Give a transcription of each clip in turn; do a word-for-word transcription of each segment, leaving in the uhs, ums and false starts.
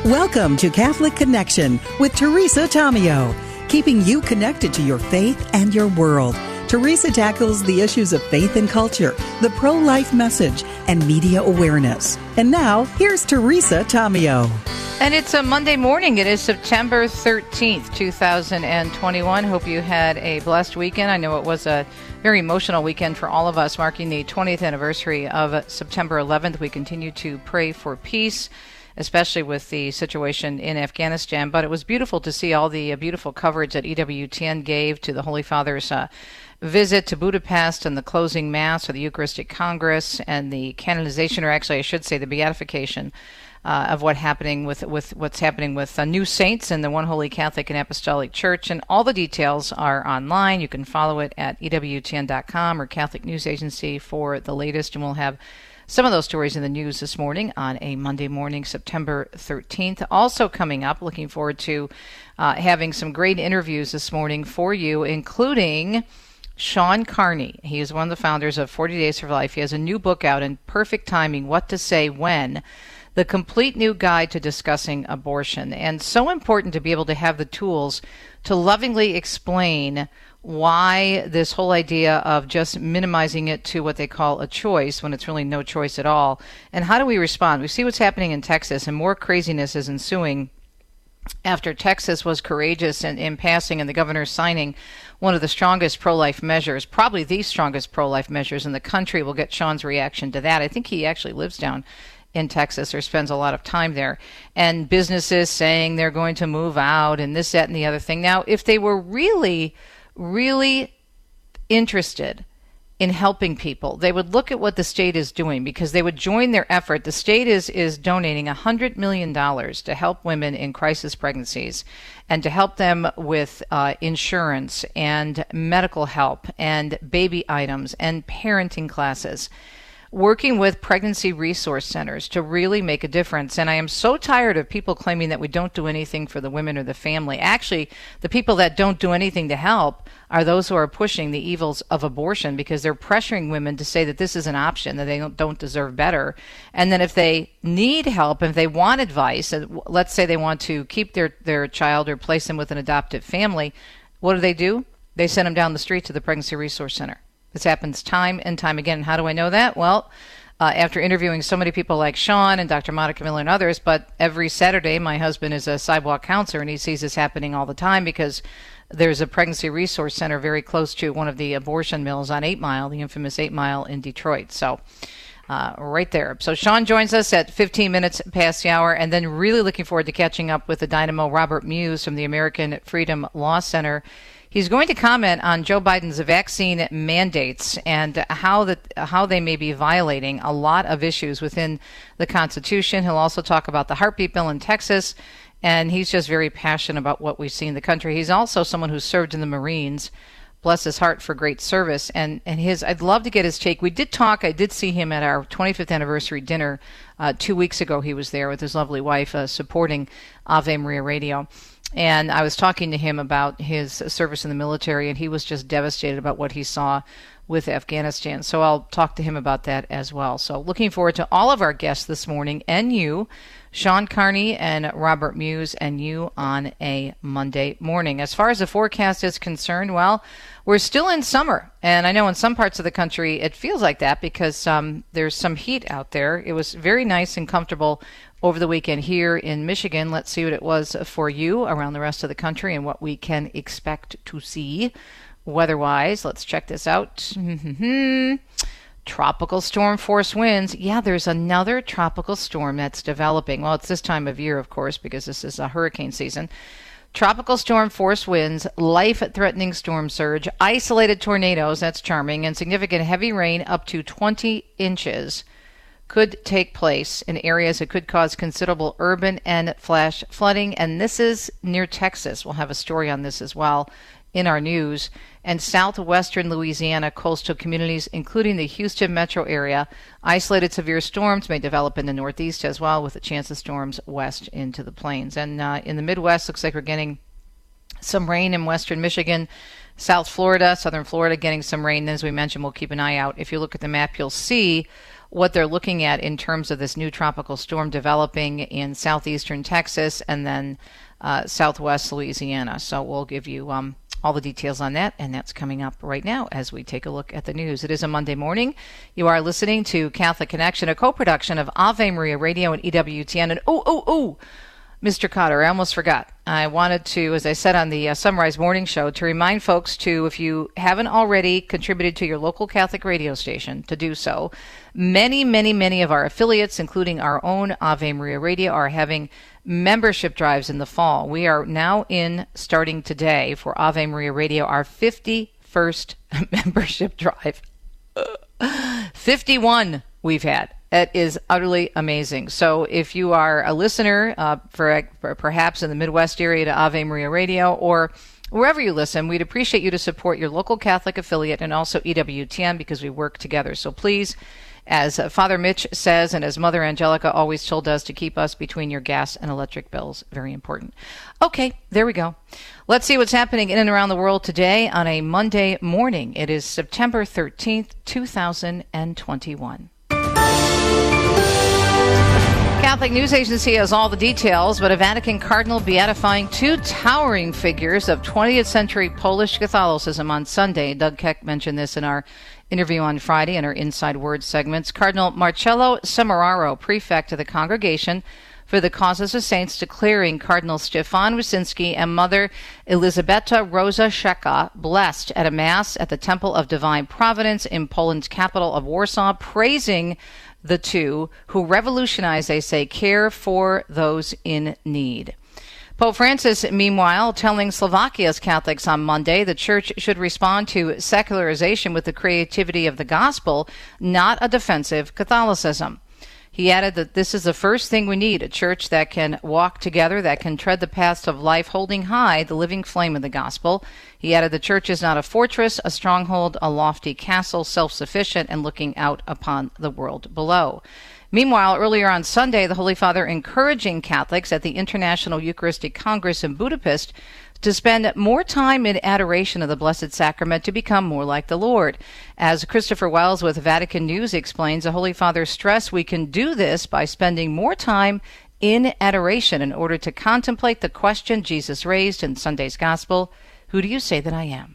Welcome to Catholic Connection with Teresa Tomeo, keeping you connected to your faith and your world. Teresa tackles the issues of faith and culture, the pro-life message, and media awareness. And now, here's Teresa Tomeo. And it's a Monday morning. It is September thirteenth, two thousand twenty-one. Hope you had a blessed weekend. I know it was a very emotional weekend for all of us, marking the twentieth anniversary of September eleventh. We continue to pray for peace, especially with the situation in Afghanistan. But it was beautiful to see all the uh, beautiful coverage that E W T N gave to the Holy Father's uh, visit to Budapest and the closing Mass for the Eucharistic Congress and the canonization, or actually I should say the beatification uh, of what happening with, with what's happening with uh, new saints in the One Holy Catholic and Apostolic Church. And all the details are online. You can follow it at E W T N dot com or Catholic News Agency for the latest, and we'll have some of those stories in the news this morning on a Monday morning, September thirteenth. Also coming up, looking forward to uh, having some great interviews this morning for you, including Sean Carney. He is one of the founders of forty Days for Life. He has a new book out in perfect timing, What to Say When, the complete new guide to discussing abortion. And so important to be able to have the tools to lovingly explain why this whole idea of just minimizing it to what they call a choice when it's really no choice at all. And how do we respond? We see what's happening in Texas, and more craziness is ensuing after Texas was courageous in, in passing and the governor signing one of the strongest pro-life measures, probably the strongest pro-life measures in the country. We'll get Sean's reaction to that. I think he actually lives down in Texas or spends a lot of time there, and businesses saying they're going to move out and this, that, and the other thing. Now, if they were really, really interested in helping people, they would look at what the state is doing, because they would join their effort. The state is, is donating one hundred million dollars to help women in crisis pregnancies and to help them with uh, insurance and medical help and baby items and parenting classes, working with pregnancy resource centers to really make a difference. And I am so tired of people claiming that we don't do anything for the women or the family. Actually, the people that don't do anything to help are those who are pushing the evils of abortion, because they're pressuring women to say that this is an option, that they don't, don't deserve better. And then if they need help, if they want advice, let's say they want to keep their, their child or place them with an adoptive family, what do they do? They send them down the street to the Pregnancy Resource Center. This happens time and time again. How do I know that? Well, uh, after interviewing so many people like Sean and Doctor Monica Miller and others, but every Saturday my husband is a sidewalk counselor, and he sees this happening all the time, because there's a pregnancy resource center very close to one of the abortion mills on eight mile, the infamous eight mile in Detroit. So uh, right there. So Sean joins us at fifteen minutes past the hour, and then really looking forward to catching up with the dynamo Robert Muse from the American Freedom Law Center. He's going to comment on Joe Biden's vaccine mandates and how that how they may be violating a lot of issues within the Constitution. He'll also talk about the heartbeat bill in Texas, and he's just very passionate about what we see in the country. He's also someone who served in the Marines. Bless his heart for great service. And, and his, I'd love to get his take. We did talk, I did see him at our twenty-fifth anniversary dinner uh, two weeks ago. He was there with his lovely wife uh, supporting Ave Maria Radio. And I was talking to him about his service in the military, and he was just devastated about what he saw with Afghanistan. So I'll talk to him about that as well. So looking forward to all of our guests this morning, and you, Sean Carney and Robert Muse, and you on a Monday morning. As far as the forecast is concerned, well, we're still in summer. And I know in some parts of the country it feels like that, because um, there's some heat out there. It was very nice and comfortable over the weekend here in Michigan. Let's see what it was for you around the rest of the country and what we can expect to see weather-wise. Let's check this out. Tropical storm force winds. Yeah, there's another tropical storm that's developing. Well, it's this time of year, of course, because this is a hurricane season. Tropical storm force winds, life-threatening storm surge, isolated tornadoes, that's charming, and significant heavy rain up to twenty inches could take place in areas that could cause considerable urban and flash flooding. And this is near Texas. We'll have a story on this as well in our news. And southwestern Louisiana coastal communities, including the Houston metro area. Isolated severe storms may develop in the northeast as well, with a chance of storms west into the plains. And uh, in the Midwest, looks like we're getting some rain in western Michigan, South Florida, southern Florida getting some rain. As we mentioned, we'll keep an eye out. If you look at the map, you'll see what they're looking at in terms of this new tropical storm developing in southeastern Texas and then uh, southwest Louisiana. So we'll give you um, all the details on that, and that's coming up right now as we take a look at the news. It is a Monday morning. You are listening to Catholic Connection, a co-production of Ave Maria Radio and E W T N. And oh, oh, oh, Mister Cotter, I almost forgot. I wanted to, as I said on the uh, Sunrise Morning Show, to remind folks to, if you haven't already contributed to your local Catholic radio station, to do so. Many, many, many of our affiliates, including our own Ave Maria Radio, are having membership drives in the fall. We are now in, starting today, for Ave Maria Radio, our fifty-first membership drive. fifty-one we've had. It is utterly amazing. So if you are a listener, uh, for, for perhaps in the Midwest area to Ave Maria Radio, or wherever you listen, we'd appreciate you to support your local Catholic affiliate and also E W T N, because we work together. So please, as uh, Father Mitch says, and as Mother Angelica always told us, to keep us between your gas and electric bills. Very important. Okay, there we go. Let's see what's happening in and around the world today on a Monday morning. It is September thirteenth, two thousand twenty-one. Catholic News Agency has all the details, but a Vatican cardinal beatifying two towering figures of twentieth century Polish Catholicism on Sunday. Doug Keck mentioned this in our interview on Friday in our Inside Words segments. Cardinal Marcello Semeraro, prefect of the Congregation for the Causes of Saints, declaring Cardinal Stefan Wyszynski and Mother Elisabetta Rosa Szeka blessed at a Mass at the Temple of Divine Providence in Poland's capital of Warsaw, praising the two who revolutionized, they say, care for those in need. Pope Francis, meanwhile, telling Slovakia's Catholics on Monday the Church should respond to secularization with the creativity of the gospel, not a defensive Catholicism. He added that this is the first thing we need, a church that can walk together, that can tread the paths of life, holding high the living flame of the gospel. He added the church is not a fortress, a stronghold, a lofty castle, self-sufficient and looking out upon the world below. Meanwhile, earlier on Sunday, the Holy Father encouraging Catholics at the International Eucharistic Congress in Budapest to spend more time in adoration of the Blessed Sacrament to become more like the Lord. As Christopher Wells with Vatican News explains, the Holy Father stressed we can do this by spending more time in adoration in order to contemplate the question Jesus raised in Sunday's Gospel, who do you say that I am?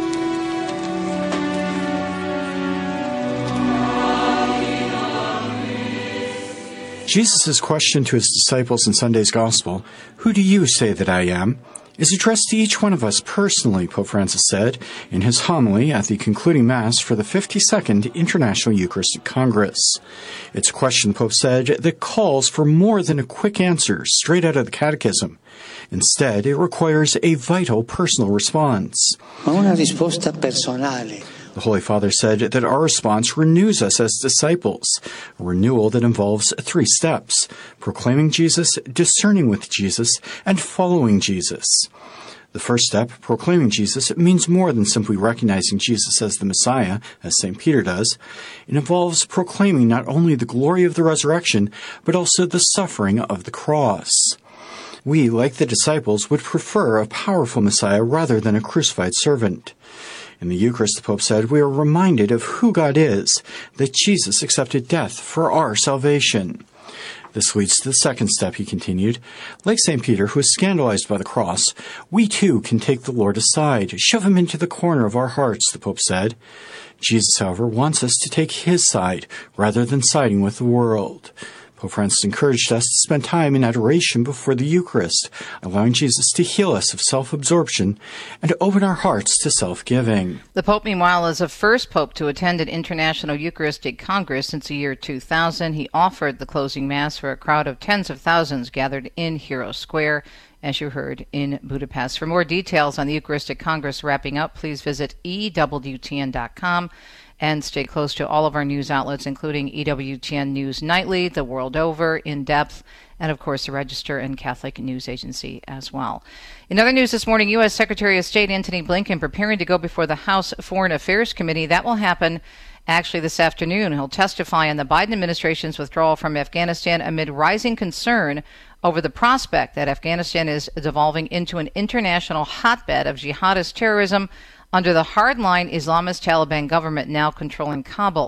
Jesus' question to his disciples in Sunday's Gospel, who do you say that I am, is addressed to each one of us personally, Pope Francis said in his homily at the concluding Mass for the fifty-second International Eucharistic Congress. It's a question, Pope said, that calls for more than a quick answer straight out of the Catechism. Instead, it requires a vital personal response. Una risposta personale. The Holy Father said that our response renews us as disciples, a renewal that involves three steps: proclaiming Jesus, discerning with Jesus, and following Jesus. The first step, proclaiming Jesus, means more than simply recognizing Jesus as the Messiah, as Saint Peter does. It involves proclaiming not only the glory of the resurrection, but also the suffering of the cross. We, like the disciples, would prefer a powerful Messiah rather than a crucified servant. In the Eucharist, the Pope said, we are reminded of who God is, that Jesus accepted death for our salvation. This leads to the second step, he continued. Like Saint Peter, who was scandalized by the cross, we too can take the Lord aside, shove him into the corner of our hearts, the Pope said. Jesus, however, wants us to take his side, rather than siding with the world. Pope Francis encouraged us to spend time in adoration before the Eucharist, allowing Jesus to heal us of self-absorption and to open our hearts to self-giving. The Pope, meanwhile, is the first Pope to attend an International Eucharistic Congress since the year two thousand. He offered the closing Mass for a crowd of tens of thousands gathered in Hero Square, as you heard, in Budapest. For more details on the Eucharistic Congress wrapping up, please visit E W T N dot com. And stay close to all of our news outlets, including E W T N News Nightly, The World Over, In Depth, and, of course, the Register and Catholic News Agency as well. In other news this morning, U S Secretary of State Antony Blinken preparing to go before the House Foreign Affairs Committee. That will happen actually this afternoon. He'll testify on the Biden administration's withdrawal from Afghanistan amid rising concern over the prospect that Afghanistan is devolving into an international hotbed of jihadist terrorism under the hardline Islamist Taliban government now controlling Kabul.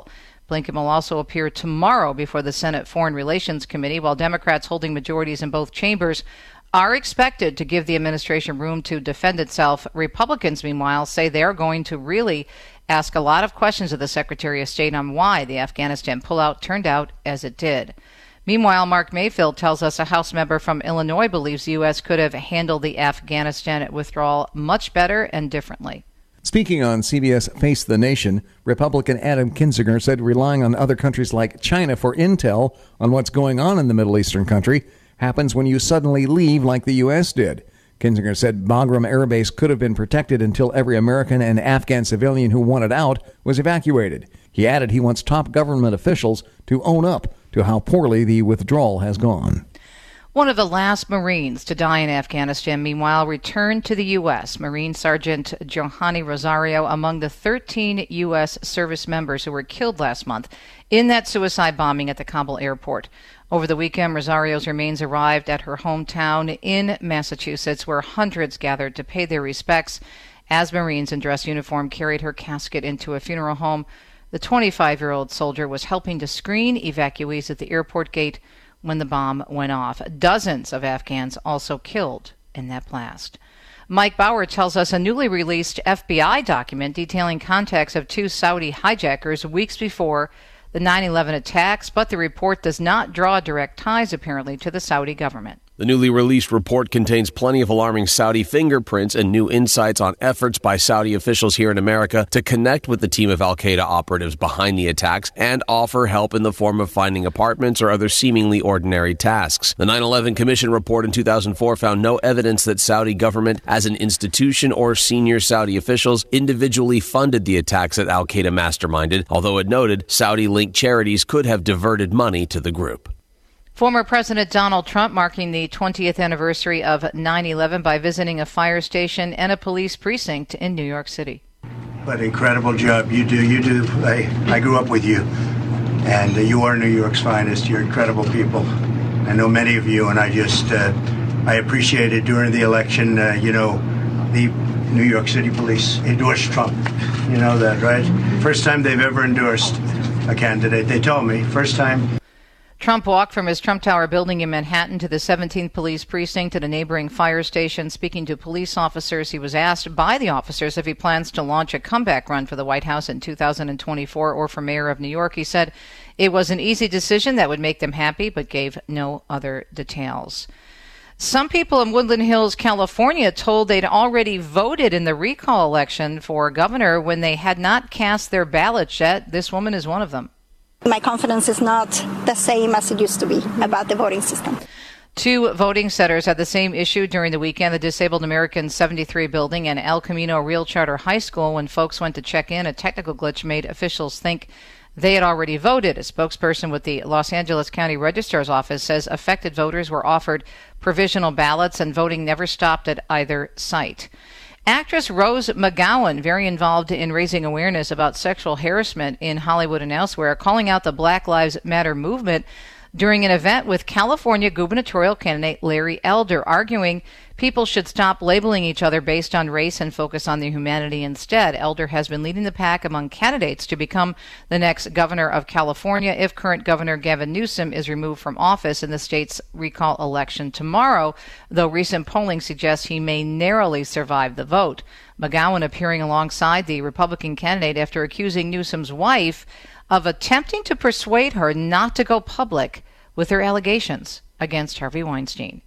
Blinken will also appear tomorrow before the Senate Foreign Relations Committee, while Democrats holding majorities in both chambers are expected to give the administration room to defend itself. Republicans, meanwhile, say they are going to really ask a lot of questions of the Secretary of State on why the Afghanistan pullout turned out as it did. Meanwhile, Mark Mayfield tells us a House member from Illinois believes the U S could have handled the Afghanistan withdrawal much better and differently. Speaking on C B S Face the Nation, Republican Adam Kinzinger said relying on other countries like China for intel on what's going on in the Middle Eastern country happens when you suddenly leave like the U S did. Kinzinger said Bagram Air Base could have been protected until every American and Afghan civilian who wanted out was evacuated. He added he wants top government officials to own up to how poorly the withdrawal has gone. One of the last Marines to die in Afghanistan, meanwhile, returned to the U S. Marine Sergeant Johanny Rosario among the thirteen U S service members who were killed last month in that suicide bombing at the Kabul airport. Over the weekend, Rosario's remains arrived at her hometown in Massachusetts, where hundreds gathered to pay their respects as Marines in dress uniform carried her casket into a funeral home. The twenty-five-year-old soldier was helping to screen evacuees at the airport gate when the bomb went off. Dozens of Afghans also killed in that blast. Mike Bauer tells us a newly released F B I document detailing contacts of two Saudi hijackers weeks before the nine eleven attacks, but the report does not draw direct ties, apparently, to the Saudi government. The newly released report contains plenty of alarming Saudi fingerprints and new insights on efforts by Saudi officials here in America to connect with the team of al-Qaeda operatives behind the attacks and offer help in the form of finding apartments or other seemingly ordinary tasks. The nine eleven Commission report in two thousand four found no evidence that Saudi government as an institution or senior Saudi officials individually funded the attacks that al-Qaeda masterminded, although it noted Saudi-linked charities could have diverted money to the group. Former President Donald Trump marking the twentieth anniversary of nine eleven by visiting a fire station and a police precinct in New York City. What an incredible job you do. You do. I, I grew up with you, and uh, you are New York's finest. You're incredible people. I know many of you, and I just, uh, I appreciated during the election, uh, you know, the New York City police endorsed Trump. You know that, right? First time they've ever endorsed a candidate. They told me, first time. Trump walked from his Trump Tower building in Manhattan to the seventeenth Police Precinct at a neighboring fire station. Speaking to police officers, he was asked by the officers if he plans to launch a comeback run for the White House in two thousand twenty-four or for mayor of New York. He said it was an easy decision that would make them happy, but gave no other details. Some people in Woodland Hills, California, told they'd already voted in the recall election for governor when they had not cast their ballots yet. This woman is one of them. My confidence is not the same as it used to be about the voting system. Two voting centers had the same issue during the weekend, the Disabled Americans seventy-three building and El Camino Real Charter High School. When folks went to check in, a technical glitch made officials think they had already voted. A spokesperson with the Los Angeles County Registrar's Office says affected voters were offered provisional ballots and voting never stopped at either site. Actress Rose McGowan, very involved in raising awareness about sexual harassment in Hollywood and elsewhere, calling out the Black Lives Matter movement during an event with California gubernatorial candidate Larry Elder, arguing people should stop labeling each other based on race and focus on their humanity instead. Elder has been leading the pack among candidates to become the next governor of California if current Governor Gavin Newsom is removed from office in the state's recall election tomorrow, though recent polling suggests he may narrowly survive the vote. McGowan appearing alongside the Republican candidate after accusing Newsom's wife of attempting to persuade her not to go public with her allegations against Harvey Weinstein.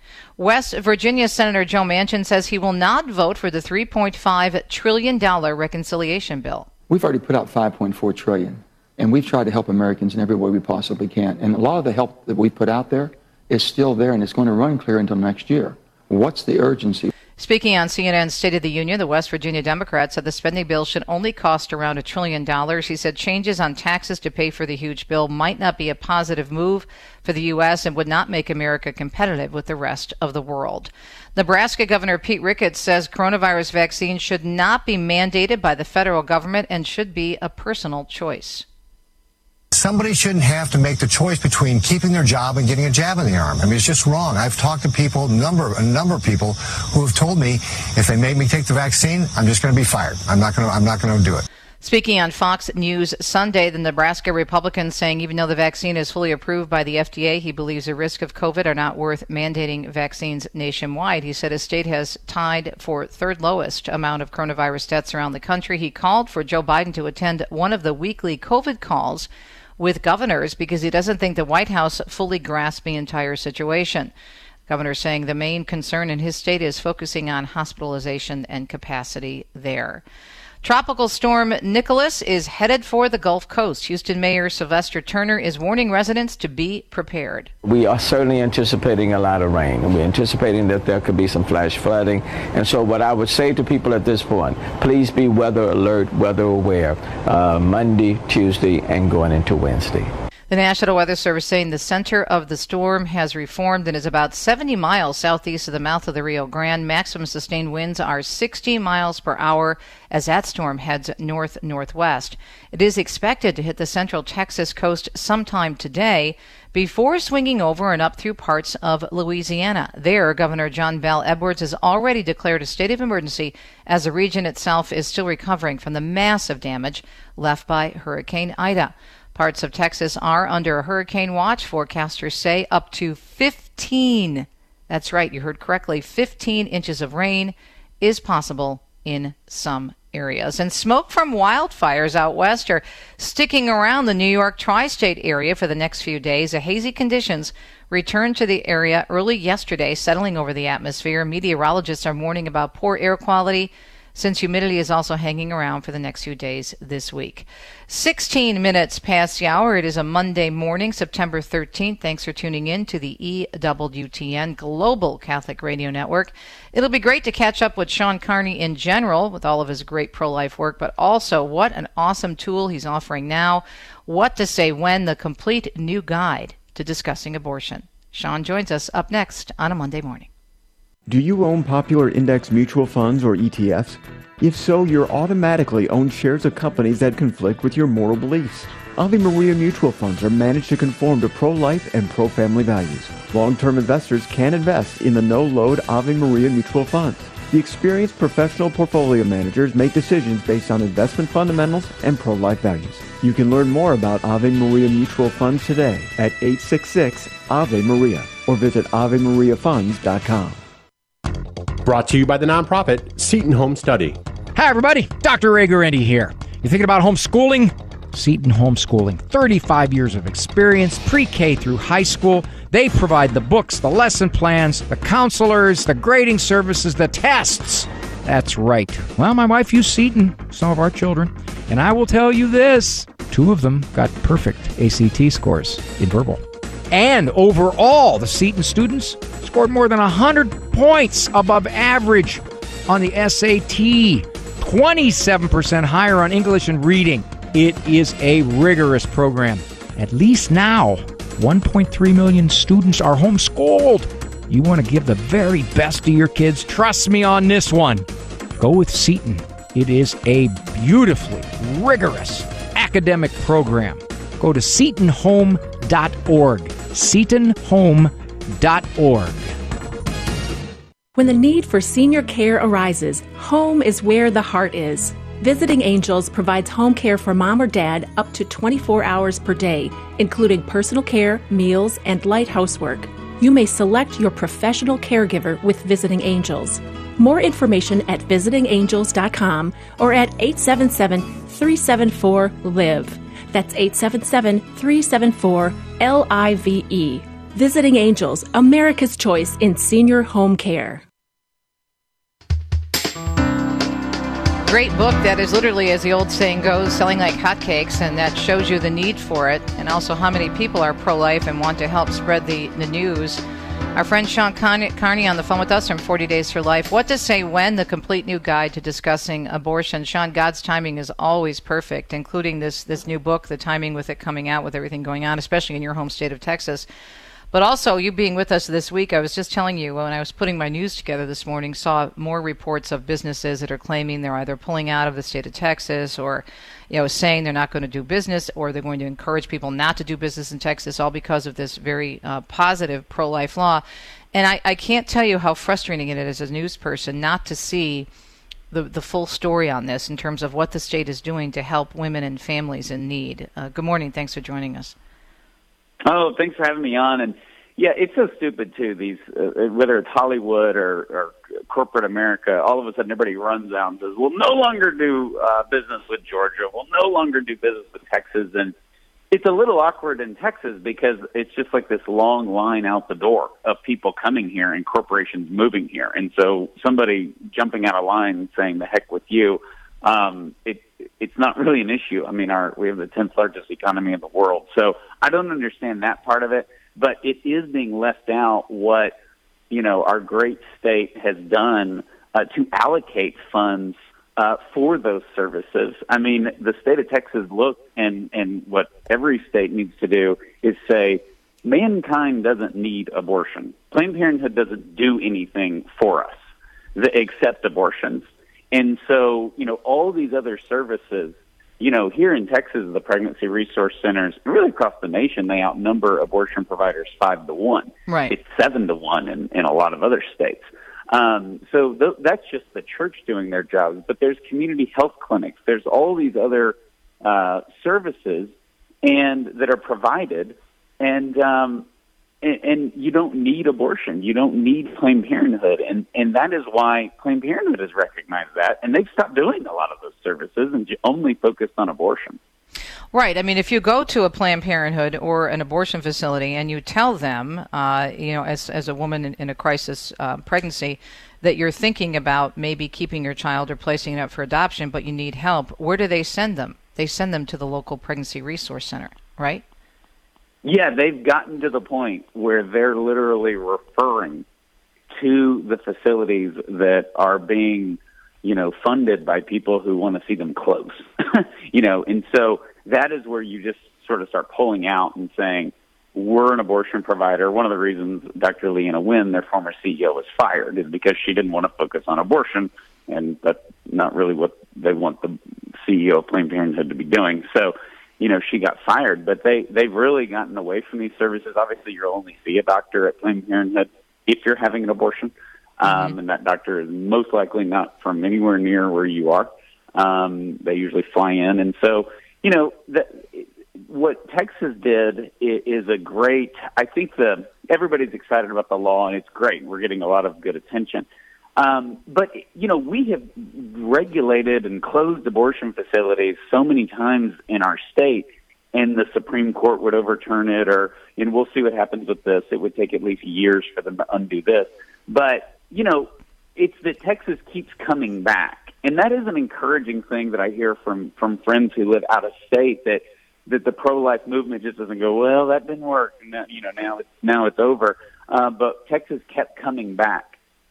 West Virginia Senator Joe Manchin says he will not vote for the three point five trillion dollars reconciliation bill. We've already put out five point four trillion dollars, and we've tried to help Americans in every way we possibly can. And a lot of the help that we put out there is still there, and it's going to run clear until next year. What's the urgency? Speaking on C N N's State of the Union, the West Virginia Democrat said the spending bill should only cost around a trillion dollars. He said changes on taxes to pay for the huge bill might not be a positive move for the U S and would not make America competitive with the rest of the world. Nebraska Governor Pete Ricketts says coronavirus vaccines should not be mandated by the federal government and should be a personal choice. Somebody shouldn't have to make the choice between keeping their job and getting a jab in the arm. I mean, it's just wrong. I've talked to people, number, a number of people who have told me if they make me take the vaccine, I'm just going to be fired. I'm not going to, I'm not going to do it. Speaking on Fox News Sunday, the Nebraska Republican saying even though the vaccine is fully approved by the F D A, he believes the risk of COVID are not worth mandating vaccines nationwide. He said his state has tied for third lowest amount of coronavirus deaths around the country. He called for Joe Biden to attend one of the weekly COVID calls with governors because he doesn't think the White House fully grasped the entire situation. Governor saying the main concern in his state is focusing on hospitalization and capacity there. Tropical storm Nicholas is headed for the Gulf Coast. Houston Mayor Sylvester Turner is warning residents to be prepared. We are certainly anticipating a lot of rain, and we're anticipating that there could be some flash flooding. And so what I would say to people at this point, please be weather alert, weather aware, uh, Monday, Tuesday, and going into Wednesday. The National Weather Service saying the center of the storm has reformed and is about seventy miles southeast of the mouth of the Rio Grande. Maximum sustained winds are sixty miles per hour as that storm heads north-northwest. It is expected to hit the central Texas coast sometime today before swinging over and up through parts of Louisiana. There, Governor John Bell Edwards has already declared a state of emergency as the region itself is still recovering from the massive damage left by Hurricane Ida. Parts of Texas are under a hurricane watch. Forecasters say up to fifteen, that's right, you heard correctly, fifteen inches of rain is possible in some areas. And smoke from wildfires out west are sticking around the New York tri-state area for the next few days. The hazy conditions returned to the area early yesterday, settling over the atmosphere. Meteorologists are warning about poor air quality since humidity is also hanging around for the next few days this week. sixteen minutes past the hour. It is a Monday morning, September thirteenth. Thanks for tuning in to the E W T N Global Catholic Radio Network. It'll be great to catch up with Sean Carney in general with all of his great pro-life work, but also what an awesome tool he's offering now. What to Say When, the complete new guide to discussing abortion. Sean joins us up next on a Monday morning. Do you own popular index mutual funds or E T Fs? If so, you're automatically own shares of companies that conflict with your moral beliefs. Ave Maria mutual funds are managed to conform to pro-life and pro-family values. Long-term investors can invest in the no-load Ave Maria mutual funds. The experienced professional portfolio managers make decisions based on investment fundamentals and pro-life values. You can learn more about Ave Maria mutual funds today at eight six six Ave Maria or visit ave maria funds dot com. Brought to you by the nonprofit Seton Home Study. Hi, everybody. Doctor Ray Guarendi here. You thinking about homeschooling? Seton Homeschooling. thirty-five years of experience, pre-K through high school. They provide the books, the lesson plans, the counselors, the grading services, the tests. That's right. Well, my wife used Seton, some of our children. And I will tell you this, two of them got perfect A C T scores in verbal. And overall, the Seton students scored more than one hundred points above average on the S A T, twenty-seven percent higher on English and reading. It is a rigorous program. At least now, one point three million students are homeschooled. You want to give the very best to your kids? Trust me on this one. Go with Seton. It is a beautifully rigorous academic program. Go to seton home dot org. seton home dot org. When the need for senior care arises, home is where the heart is. Visiting Angels provides home care for mom or dad up to twenty-four hours per day, including personal care, meals, and light housework. You may select your professional caregiver with Visiting Angels. More information at visiting angels dot com or at eight seven seven, three seven four, L I V E. That's eight seven seven, three seven four, L I V E. Visiting Angels, America's choice in senior home care. Great book that is literally, as the old saying goes, selling like hotcakes, and that shows you the need for it and also how many people are pro-life and want to help spread the, the news. Our friend Sean Carney on the phone with us from forty days for life. What to Say When, the complete new guide to discussing abortion. Sean, God's timing is always perfect, including this, this new book, the timing with it coming out with everything going on, especially in your home state of Texas. But also, you being with us this week, I was just telling you, when I was putting my news together this morning, saw more reports of businesses that are claiming they're either pulling out of the state of Texas or, you know, saying they're not going to do business, or they're going to encourage people not to do business in Texas, all because of this very uh, positive pro-life law. And I, I can't tell you how frustrating it is as a news person not to see the, the full story on this in terms of what the state is doing to help women and families in need. Uh, good morning. Thanks for joining us. Oh, thanks for having me on. And yeah, it's so stupid too. These, uh, whether it's Hollywood or, or corporate America, all of a sudden everybody runs out and says, "We'll no longer do uh, business with Georgia. We'll no longer do business with Texas." And it's a little awkward in Texas because it's just like this long line out the door of people coming here and corporations moving here. And so somebody jumping out of line and saying, "The heck with you," um, it, it's not really an issue. I mean, our we have the tenth largest economy in the world. So I don't understand that part of it. But it is being left out what, you know, our great state has done uh, to allocate funds uh, for those services. I mean, the state of Texas looked, and, and what every state needs to do is say, mankind doesn't need abortion. Planned Parenthood doesn't do anything for us except abortions. And so, you know, all these other services, you know, here in Texas, the pregnancy resource centers, really across the nation, they outnumber abortion providers five to one. Right. It's seven to one in, in a lot of other states. Um, so th- that's just the church doing their jobs. But there's community health clinics. There's all these other uh, services and that are provided, and, um, and and you don't need abortion. You don't need Planned Parenthood, and and that is why Planned Parenthood has recognized that, and they've stopped doing a lot of those services and only focused on abortion. Right. I mean, if you go to a Planned Parenthood or an abortion facility and you tell them, uh, you know, as as a woman in, in a crisis uh, pregnancy, that you're thinking about maybe keeping your child or placing it up for adoption, but you need help, where do they send them? They send them to the local pregnancy resource center, right? Yeah, they've gotten to the point where they're literally referring to the facilities that are being, you know, funded by people who want to see them close. You know, and so that is where you just sort of start pulling out and saying, we're an abortion provider. One of the reasons Doctor Leana Wen, their former C E O, was fired is because she didn't want to focus on abortion, and that's not really what they want the C E O of Planned Parenthood to be doing. So, you know, she got fired, but they, they've really gotten away from these services. Obviously, you'll only see a doctor at Planned Parenthood if you're having an abortion, um, mm-hmm. and that doctor is most likely not from anywhere near where you are. Um, they usually fly in, and so, you know, the, what Texas did is a great, I think the everybody's excited about the law, and it's great. We're getting a lot of good attention. Um, but, you know, we have regulated and closed abortion facilities so many times in our state, and the Supreme Court would overturn it, or, and we'll see what happens with this. It would take at least years for them to undo this. But, you know, it's that Texas keeps coming back. And that is an encouraging thing that I hear from, from friends who live out of state, that, that the pro-life movement just doesn't go, well, that didn't work. Now, you know, now it's, now it's over. Uh, but Texas kept coming back.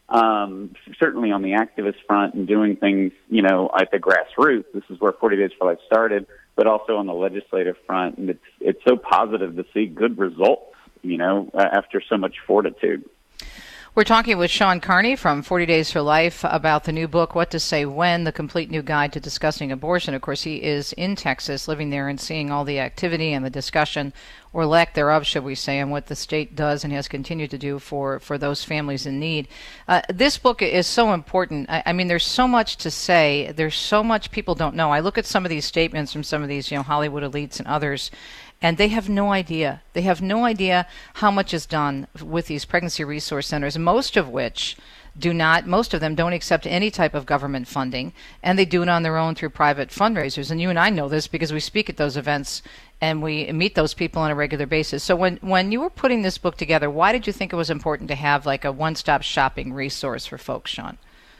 Um, certainly on the activist front and doing things, you know, at the grassroots. This is where forty Days for Life started, but also on the legislative front. And it's, it's so positive to see good results, you know, uh, after so much fortitude. We're talking with Sean Carney from forty Days for Life about the new book, What to Say When, the complete new guide to discussing abortion. Of course, he is in Texas, living there and seeing all the activity and the discussion, or lack thereof, should we say, and what the state does and has continued to do for, for those families in need. Uh, this book is so important. I, I mean, there's so much to say. There's so much people don't know. I look at some of these statements from some of these, you know, Hollywood elites and others, and they have no idea. They have no idea how much is done with these pregnancy resource centers, most of which do not, most of them don't accept any type of government funding, and they do it on their own through private fundraisers. And you and I know this because we speak at those events and we meet those people on a regular basis. So when, when you were putting this book together, why did you think it was important to have like a one-stop shopping resource for folks, Sean?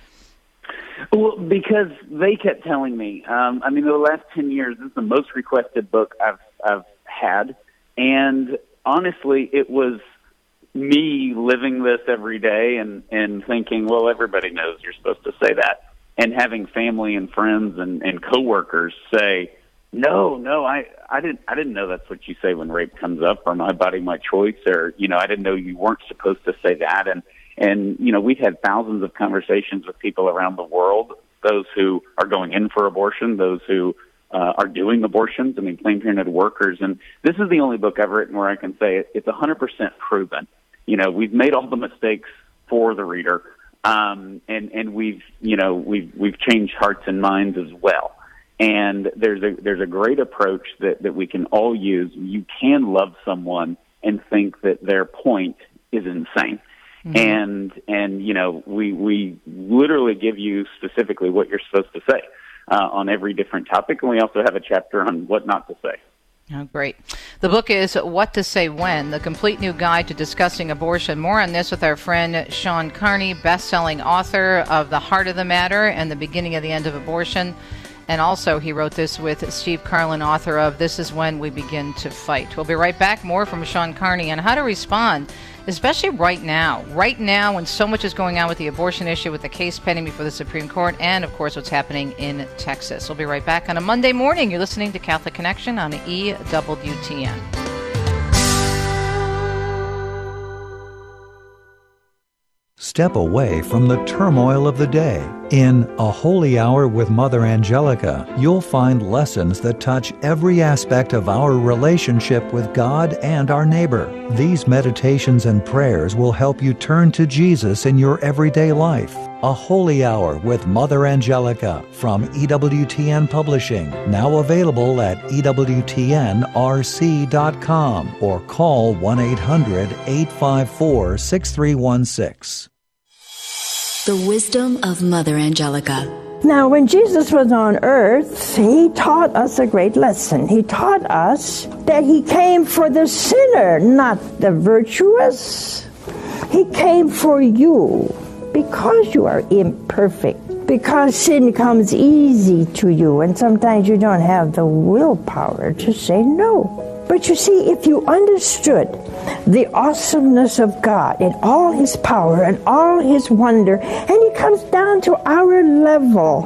Well, because they kept telling me, um, I mean, the last ten years, this is the most requested book I've, I've had. And honestly, it was me living this every day and, and thinking, well, everybody knows you're supposed to say that. And having family and friends and, and coworkers say, no, no, I, I didn't, I didn't know that's what you say when rape comes up, or my body, my choice, or, you know, I didn't know you weren't supposed to say that. And, and, you know, we've had thousands of conversations with people around the world, those who are going in for abortion, those who uh, are doing abortions, I mean, Planned Parenthood workers. And this is the only book I've written where I can say it, it's one hundred percent proven. You know, we've made all the mistakes for the reader. Um, and, and we've, you know, we've, we've changed hearts and minds as well. And there's a, there's a great approach that, that we can all use. You can love someone and think that their point is insane. Mm-hmm. And, and, you know, we, we literally give you specifically what you're supposed to say, uh, on every different topic. And we also have a chapter on what not to say. Oh, great. The book is What to Say When, the complete new guide to discussing abortion. More on this with our friend Sean Carney, best-selling author of The Heart of the Matter and The Beginning of the End of Abortion. And also he wrote this with Steve Carlin, author of This Is When We Begin to Fight. We'll be right back. More from Sean Carney on how to respond, especially right now. Right now when so much is going on with the abortion issue, with the case pending before the Supreme Court, and, of course, what's happening in Texas. We'll be right back on a Monday morning. You're listening to Catholic Connection on E W T N. Step away from the turmoil of the day. In A Holy Hour with Mother Angelica, you'll find lessons that touch every aspect of our relationship with God and our neighbor. These meditations and prayers will help you turn to Jesus in your everyday life. A Holy Hour with Mother Angelica from E W T N Publishing, now available at E W T N R C dot com or call one eight hundred eight five four six three one six. The wisdom of Mother Angelica. Now, when Jesus was on earth, he taught us a great lesson. He taught us that he came for the sinner, not the virtuous. He came for you because you are imperfect, because sin comes easy to you, and sometimes you don't have the willpower to say no. But you see, if you understood the awesomeness of God and all his power and all his wonder, and he comes down to our level.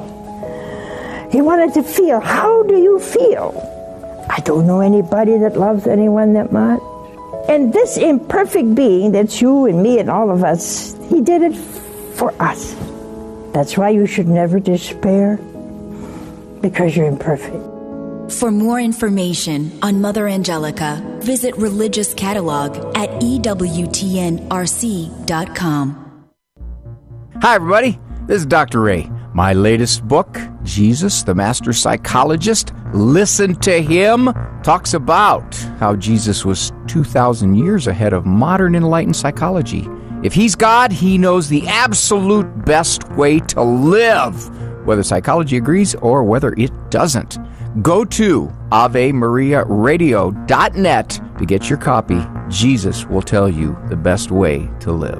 He wanted to feel, how do you feel? I don't know anybody that loves anyone that much. And this imperfect being, that's you and me and all of us, he did it for us. That's why you should never despair, because you're imperfect. For more information on Mother Angelica, visit Religious Catalog at E W T N R C dot com. Hi, everybody. This is Doctor Ray. My latest book, Jesus, the Master Psychologist, Listen to Him, talks about how Jesus was two thousand years ahead of modern enlightened psychology. If he's God, he knows the absolute best way to live, whether psychology agrees or whether it doesn't. Go to Ave Maria Radio dot net to get your copy. Jesus will tell you the best way to live.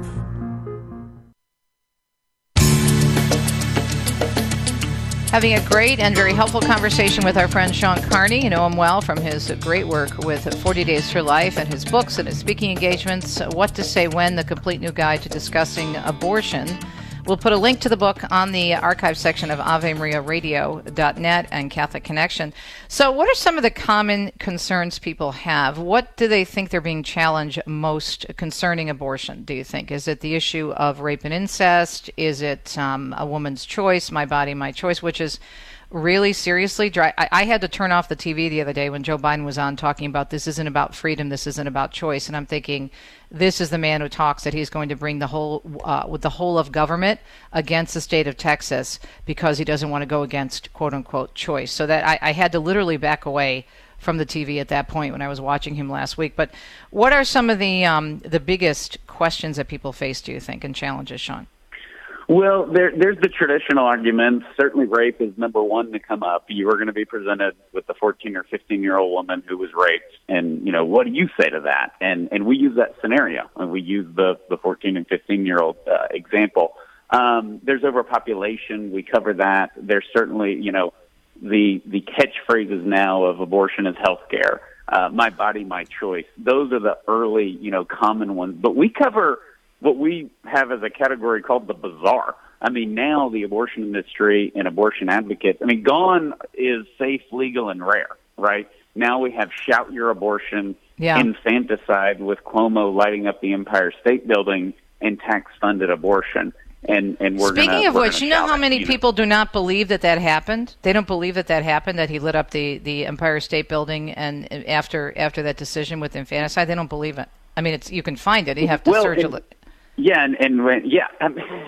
Having a great and very helpful conversation with our friend Sean Carney. You know him well from his great work with forty Days for Life and his books and his speaking engagements, What to Say When, the complete new guide to discussing abortion. We'll put a link to the book on the archive section of Ave Maria Radio dot net and Catholic Connection. So what are some of the common concerns people have? What do they think they're being challenged most concerning abortion, do you think? Is it the issue of rape and incest? Is it um, a woman's choice, my body, my choice, which is really seriously dry? I, I had to turn off the T V the other day when Joe Biden was on talking about this isn't about freedom, this isn't about choice. And I'm thinking, this is the man who talks that he's going to bring the whole uh, with the whole of government against the state of Texas because he doesn't want to go against quote unquote choice. So that I, I had to literally back away from the T V at that point when I was watching him last week. But what are some of the um, the biggest questions that people face, do you think, and challenges, Sean? Well, there, there's the traditional arguments. Certainly rape is number one to come up. You are going to be presented with a fourteen or fifteen-year-old woman who was raped. And, you know, what do you say to that? And and we use that scenario, and we use the, the fourteen and fifteen-year-old uh, example. Um, there's overpopulation. We cover that. There's certainly, you know, the, the catchphrases now of abortion is health care. Uh, my body, my choice. Those are the early, you know, common ones. But we cover what we have as a category called the bizarre. I mean, now the abortion industry and abortion advocates, I mean, gone is safe, legal, and rare, right? Now we have shout your abortion, yeah. infanticide with Cuomo lighting up the Empire State Building, and tax-funded abortion. And, and we're Speaking gonna, of we're which, you know how it, many you people know? do not believe that that happened? They don't believe that that happened, that he lit up the, the Empire State Building and after after that decision with infanticide. They don't believe it. I mean, it's you can find it. You have to well, search and, a little. Yeah, and, and when, yeah, I mean,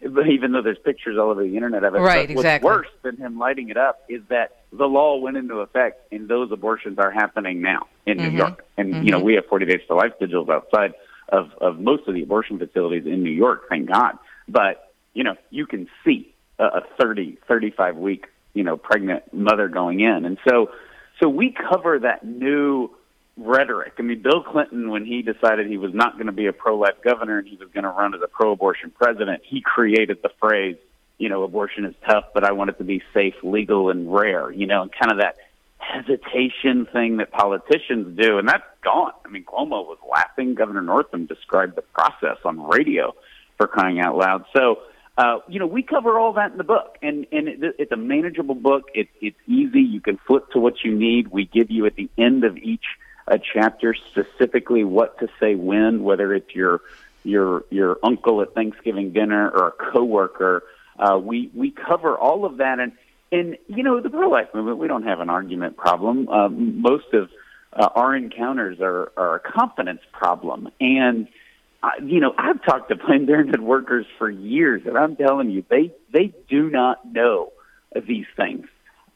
even though there's pictures all over the internet of it. Right, but exactly. What's worse than him lighting it up is that the law went into effect, and those abortions are happening now in Mm-hmm. New York. And, Mm-hmm. you know, we have forty days to life vigils outside of, of most of the abortion facilities in New York, thank God. But, you know, you can see a, a thirty, thirty-five week, you know, pregnant mother going in. And so, so we cover that new rhetoric. I mean, Bill Clinton, when he decided he was not going to be a pro-life governor and he was going to run as a pro-abortion president, he created the phrase, you know, abortion is tough, but I want it to be safe, legal, and rare, you know, and kind of that hesitation thing that politicians do, and that's gone. I mean, Cuomo was laughing. Governor Northam described the process on radio, for crying out loud. So, uh, you know, we cover all that in the book, and, and it, it's a manageable book. It, it's easy. You can flip to what you need. We give you at the end of each a chapter specifically what to say when, whether it's your your your uncle at Thanksgiving dinner or a coworker. Uh, we we cover all of that, and and you know the pro-life movement. We don't have an argument problem. Uh, most of uh, our encounters are, are a confidence problem, and uh, you know I've talked to Planned Parenthood workers for years, and I'm telling you they they do not know these things.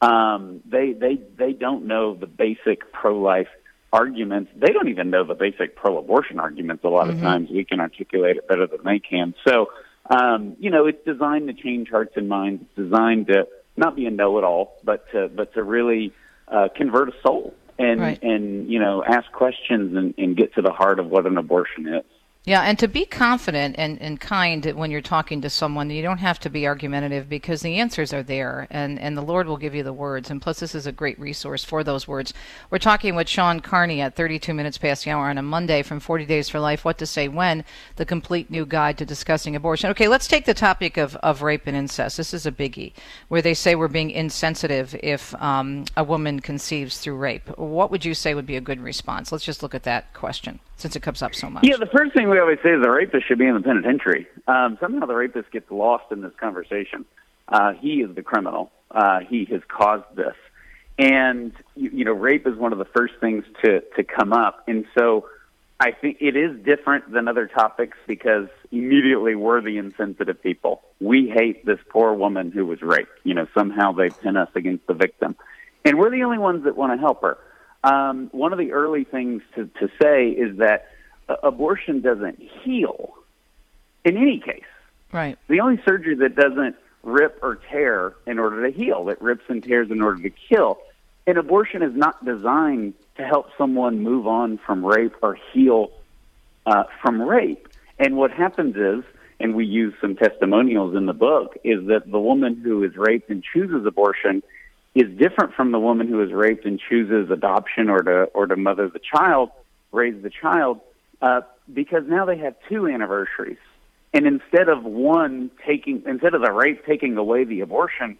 Um, they they they don't know the basic pro-life arguments. They don't even know the basic pro-abortion arguments. A lot mm-hmm. of times we can articulate it better than they can. So, um, you know, it's designed to change hearts and minds. It's designed to not be a know-it-all, but to, but to really uh, convert a soul and, right. and, you know, ask questions and, and get to the heart of what an abortion is. Yeah, and to be confident and, and kind when you're talking to someone, you don't have to be argumentative because the answers are there, and, and the Lord will give you the words. And plus, this is a great resource for those words. We're talking with Sean Carney at thirty-two minutes past the hour on a Monday from forty Days for Life, What to Say When, the complete new guide to discussing abortion. Okay, let's take the topic of, of rape and incest. This is a biggie, where they say we're being insensitive if um, a woman conceives through rape. What would you say would be a good response? Let's just look at that question, since it comes up so much. Yeah, the first thing we always say is the rapist should be in the penitentiary. Um, somehow the rapist gets lost in this conversation. Uh, he is the criminal. Uh, he has caused this. And, you, you know, rape is one of the first things to, to come up. And so I think it is different than other topics because immediately we're the insensitive people. We hate this poor woman who was raped. You know, somehow they pin us against the victim. And we're the only ones that want to help her. Um, one of the early things to, to say is that uh, abortion doesn't heal in any case. Right. The only surgery that doesn't rip or tear in order to heal, that rips and tears in order to kill. And abortion is not designed to help someone move on from rape or heal uh, from rape. And what happens is, and we use some testimonials in the book, is that the woman who is raped and chooses abortion is different from the woman who is raped and chooses adoption or to or to mother the child, raise the child, uh, because now they have two anniversaries. And instead of one taking, instead of the rape taking away the abortion,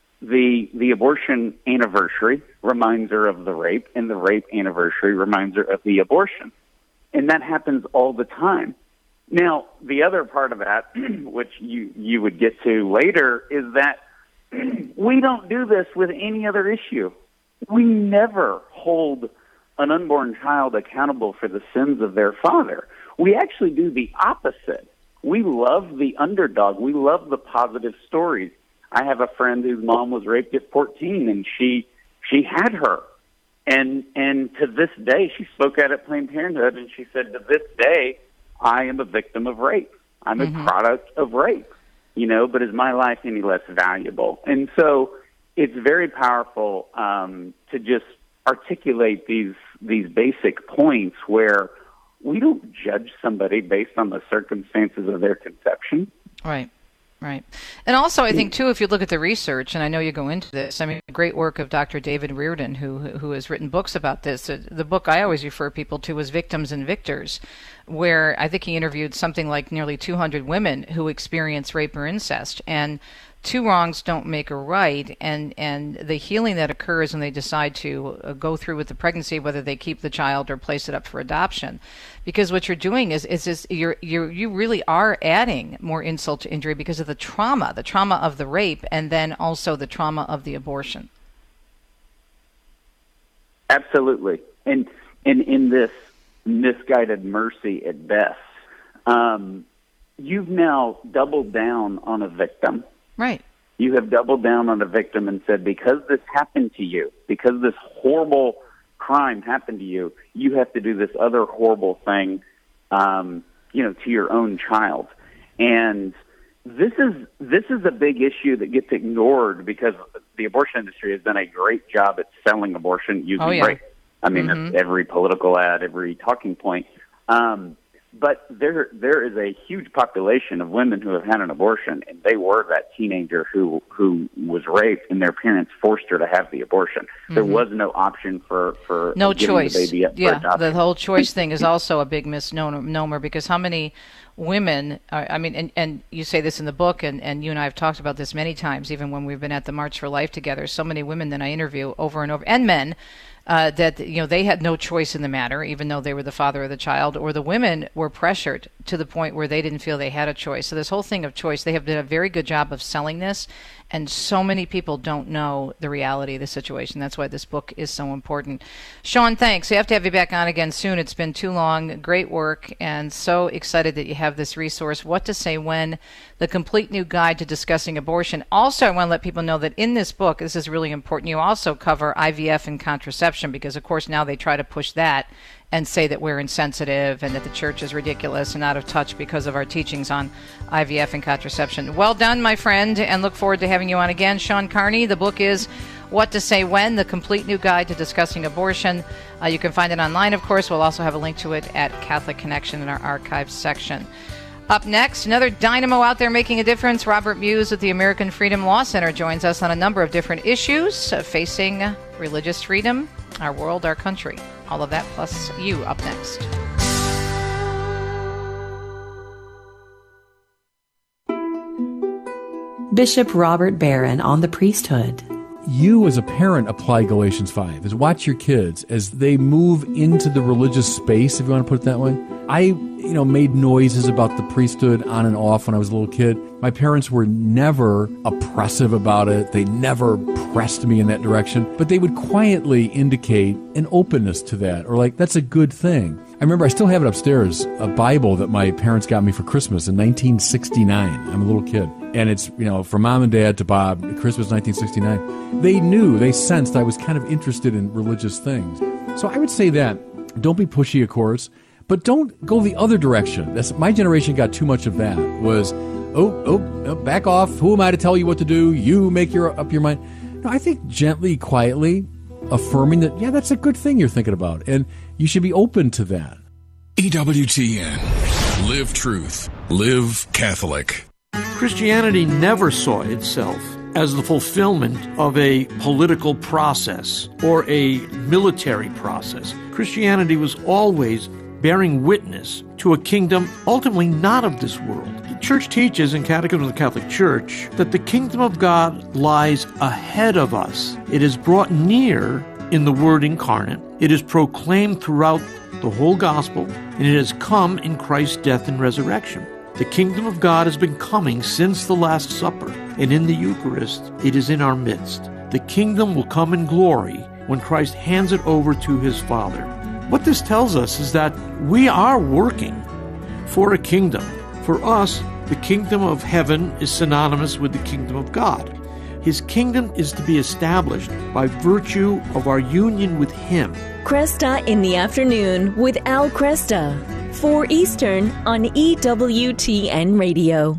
the the abortion anniversary reminds her of the rape, and the rape anniversary reminds her of the abortion. And that happens all the time. Now, the other part of that, which you, you would get to later, is that we don't do this with any other issue. We never hold an unborn child accountable for the sins of their father. We actually do the opposite. We love the underdog. We love the positive stories. I have a friend whose mom was raped at fourteen, and she she had her. And and to this day, she spoke out at Planned Parenthood, and she said, to this day, I am a victim of rape. I'm Mm-hmm. a product of rape, you know, but is my life any less valuable? And so it's very powerful um, to just articulate these these basic points where we don't judge somebody based on the circumstances of their conception. Right, right. And also, I think, too, if you look at the research, and I know you go into this, I mean, the great work of Doctor David Reardon, who who has written books about this. The book I always refer people to is Victims and Victors, where I think he interviewed something like nearly two hundred women who experienced rape or incest. And two wrongs don't make a right, and, and the healing that occurs when they decide to uh, go through with the pregnancy, whether they keep the child or place it up for adoption. Because what you're doing is, is this, you're, you're, you really are adding more insult to injury because of the trauma, the trauma of the rape, and then also the trauma of the abortion. Absolutely. And, and in this misguided mercy at best, um, you've now doubled down on a victim. Right. You have doubled down on a victim and said, because this happened to you, because this horrible crime happened to you, you have to do this other horrible thing, um, you know, to your own child. And this is this is a big issue that gets ignored because the abortion industry has done a great job at selling abortion using oh, yeah. rape. I mean, mm-hmm. that's every political ad, every talking point. Um, but there there is a huge population of women who have had an abortion, and they were that teenager who who was raped, and their parents forced her to have the abortion. Mm-hmm. There was no option for for no getting choice. The baby up yeah, for adoption. The whole choice thing is also a big misnomer because how many women, are, I mean, and, and you say this in the book, and, and you and I have talked about this many times, even when we've been at the March for Life together, so many women that I interview over and over, and men, Uh, that, you know, they had no choice in the matter, even though they were the father of the child, or the women were pressured to the point where they didn't feel they had a choice. So this whole thing of choice, they have done a very good job of selling this, and so many people don't know the reality of the situation. That's why this book is so important. Sean, thanks. We have to have you back on again soon. It's been too long. Great work, and so excited that you have this resource, What to Say When, the complete new guide to discussing abortion. Also, I want to let people know that in this book, this is really important, you also cover I V F and contraception, because, of course, now they try to push that and say that we're insensitive and that the church is ridiculous and out of touch because of our teachings on I V F and contraception. Well done, my friend, and look forward to having you on again. Sean Carney, the book is What to Say When, the complete new guide to discussing abortion. Uh, you can find it online, of course. We'll also have a link to it at Catholic Connection in our archives section. Up next, another dynamo out there making a difference. Robert Muse with the American Freedom Law Center joins us on a number of different issues uh, facing religious freedom, our world, our country. All of that plus you up next. Bishop Robert Barron on the priesthood. You as a parent apply Galatians five. Is watch your kids as they move into the religious space, if you want to put it that way. I, you know, made noises about the priesthood on and off when I was a little kid. My parents were never oppressive about it. They never pressed me in that direction. But they would quietly indicate an openness to that, or like, that's a good thing. I remember I still have it upstairs, a Bible that my parents got me for Christmas in nineteen sixty-nine. I'm a little kid. And it's, you know, from mom and dad to Bob, Christmas nineteen sixty-nine. They knew, they sensed I was kind of interested in religious things. So I would say that, don't be pushy, of course, but don't go the other direction. That's, my generation got too much of that, was, oh, oh, oh, back off, who am I to tell you what to do, you make your up your mind. No, I think gently, quietly, affirming that, yeah, that's a good thing you're thinking about, and you should be open to that. E W T N. Live truth. Live Catholic. Christianity never saw itself as the fulfillment of a political process or a military process. Christianity was always bearing witness to a kingdom ultimately not of this world. The Church teaches in Catechism of the Catholic Church that the kingdom of God lies ahead of us. It is brought near in the Word incarnate. It is proclaimed throughout the whole gospel, and it has come in Christ's death and resurrection. The kingdom of God has been coming since the Last Supper, and in the Eucharist, it is in our midst. The kingdom will come in glory when Christ hands it over to his Father. What this tells us is that we are working for a kingdom. For us, the kingdom of heaven is synonymous with the kingdom of God. His kingdom is to be established by virtue of our union with him. Cresta in the afternoon with Al Cresta. four Eastern on E W T N Radio.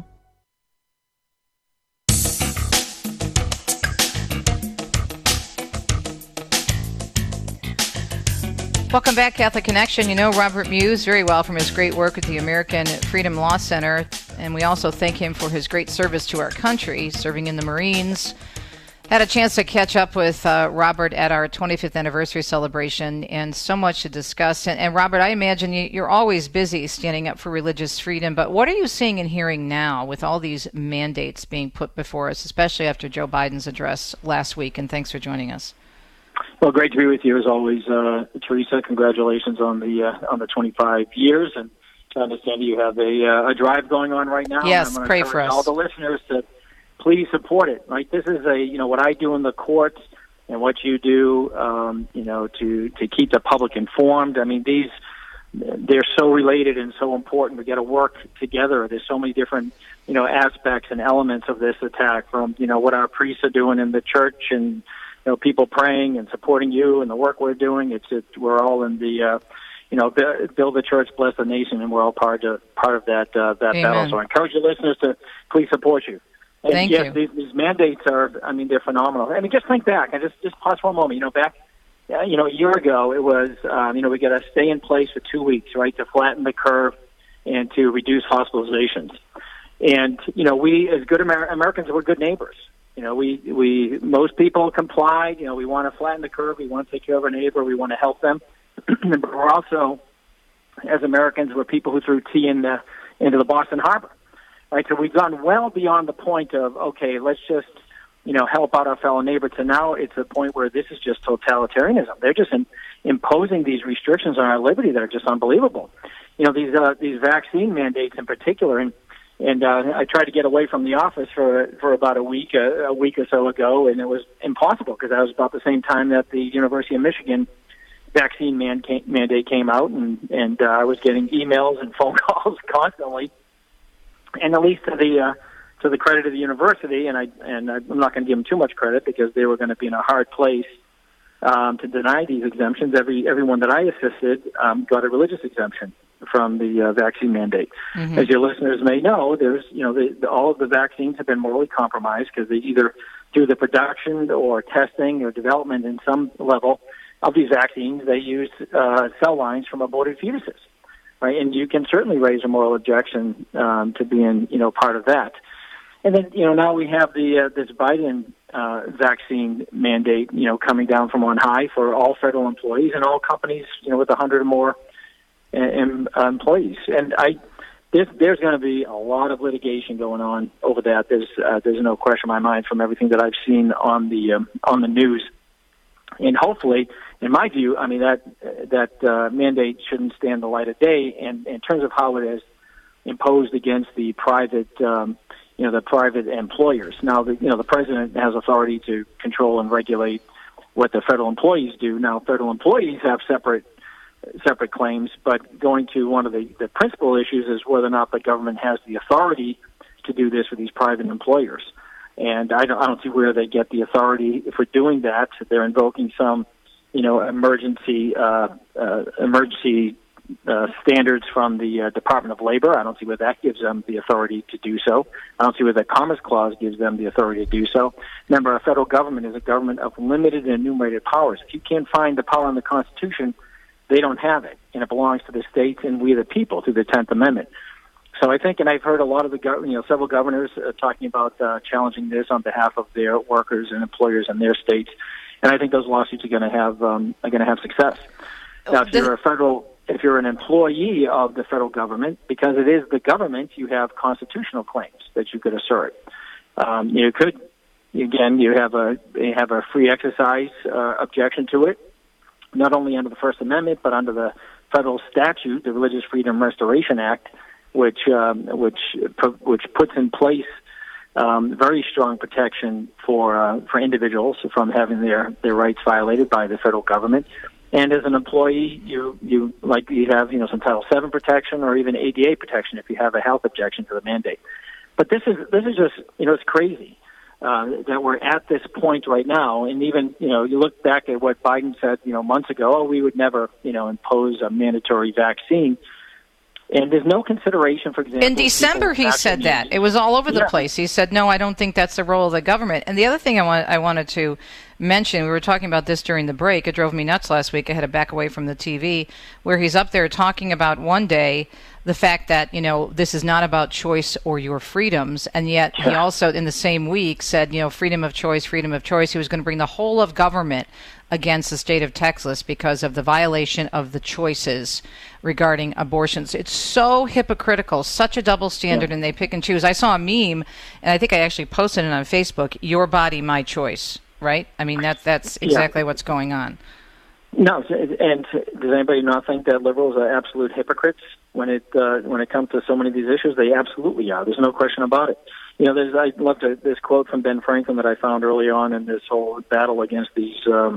Welcome back, Catholic Connection. You know Robert Muse very well from his great work with the American Freedom Law Center, and we also thank him for his great service to our country, serving in the Marines. Had a chance to catch up with uh, Robert at our twenty-fifth anniversary celebration, and so much to discuss. And, and Robert, I imagine you, you're always busy standing up for religious freedom, but what are you seeing and hearing now with all these mandates being put before us, especially after Joe Biden's address last week? And thanks for joining us. Well, great to be with you as always, uh, Teresa. Congratulations on the uh, on the twenty-five years, and I understand you have a, uh, a drive going on right now. Yes, I'm pray for us. All the listeners to please support it. Right, this is a you know what I do in the courts and what you do, um, you know, to to keep the public informed. I mean, these they're so related and so important. We got to work together. There's so many different, you know, aspects and elements of this attack, from, you know, what our priests are doing in the church, and, you know, people praying and supporting you, and the work we're doing. It's, it, we're all in the, uh, you know, build the church, bless the nation, and we're all part of part of that uh, that Amen. battle. So I encourage your listeners to please support you. And Thank yes, you. These, these mandates are, I mean, they're phenomenal. I mean, just think back. I just just pause for a moment. You know, back, uh, you know, a year ago, it was, um, you know, we got to stay in place for two weeks, right, to flatten the curve and to reduce hospitalizations. And you know, we as good Amer- Americans, we're good neighbors. You know, we we most people complied. You know, we want to flatten the curve. We want to take care of our neighbor. We want to help them. But we're also, as Americans, we're people who threw tea in the, into the Boston Harbor, right? So we've gone well beyond the point of, okay, let's just, you know, help out our fellow neighbor, to now it's a point where this is just totalitarianism. They're just in, imposing these restrictions on our liberty that are just unbelievable. You know, these uh, these vaccine mandates in particular, and and uh, I tried to get away from the office for for about a week, uh, a week or so ago, and it was impossible because that was about the same time that the University of Michigan vaccine man came, mandate came out, and and uh, I was getting emails and phone calls constantly. And at least to the uh, to the credit of the university, and I and I'm not going to give them too much credit because they were going to be in a hard place um, to deny these exemptions. Every everyone that I assisted um, got a religious exemption from the uh, vaccine mandate. Mm-hmm. As your listeners may know, there's you know the, the, all of the vaccines have been morally compromised because they either through the production or testing or development in some level of these vaccines, they use uh, cell lines from aborted fetuses, right? And you can certainly raise a moral objection um, to being, you know, part of that. And then, you know, now we have the uh, this Biden uh, vaccine mandate, you know, coming down from on high for all federal employees and all companies, you know, with a hundred or more uh, employees. And I, there's, there's going to be a lot of litigation going on over that. There's uh, there's no question in my mind from everything that I've seen on the um, on the news. And hopefully, in my view, I mean, that that uh, mandate shouldn't stand the light of day. And in terms of how it is imposed against the private, um, you know, the private employers. Now, the, you know, the president has authority to control and regulate what the federal employees do. Now, federal employees have separate separate claims, but going to one of the, the principal issues is whether or not the government has the authority to do this for these private employers. And I don't, I don't see where they get the authority for doing that. They're invoking some, you know, emergency uh, uh, emergency uh, standards from the uh, Department of Labor. I don't see where that gives them the authority to do so. I don't see where the Commerce Clause gives them the authority to do so. Remember, our federal government is a government of limited and enumerated powers. If you can't find the power in the Constitution, they don't have it, and it belongs to the states and we the people through the tenth Amendment. So I think, and I've heard a lot of the, you know, several governors uh, talking about uh, challenging this on behalf of their workers and employers in their states, and I think those lawsuits are going to have um, are going to have success. Now, if you're a federal, if you're an employee of the federal government, because it is the government, you have constitutional claims that you could assert. Um, you could, again, you have a you have a free exercise uh, objection to it, not only under the First Amendment but under the federal statute, the Religious Freedom Restoration Act, which um, which which puts in place um, very strong protection for uh, for individuals from having their, their rights violated by the federal government. And as an employee, you you like you have you know some Title seven protection or even A D A protection if you have a health objection to the mandate. But this is this is just you know it's crazy uh, that we're at this point right now. And even you know you look back at what Biden said you know months ago, oh, we would never you know impose a mandatory vaccine. And there's no consideration, for example. In December, he said that. It was all over the yeah. place. He said, no, I don't think that's the role of the government. And the other thing I, want, I wanted to mention, we were talking about this during the break. It drove me nuts last week. I had to back away from the T V, where he's up there talking about one day the fact that, you know, this is not about choice or your freedoms. And yet he also, in the same week, said, you know, freedom of choice, freedom of choice. He was going to bring the whole of government against the state of Texas because of the violation of the choices regarding abortions. It's so hypocritical, such a double standard, yeah. and they pick and choose. I saw a meme, and I think I actually posted it on Facebook, your body, my choice, right? I mean, that, that's exactly yeah. what's going on. No, and does anybody not think that liberals are absolute hypocrites when it uh, when it comes to so many of these issues? They absolutely are. There's no question about it. You know, there's I loved a, this quote from Ben Franklin that I found early on in this whole battle against these um,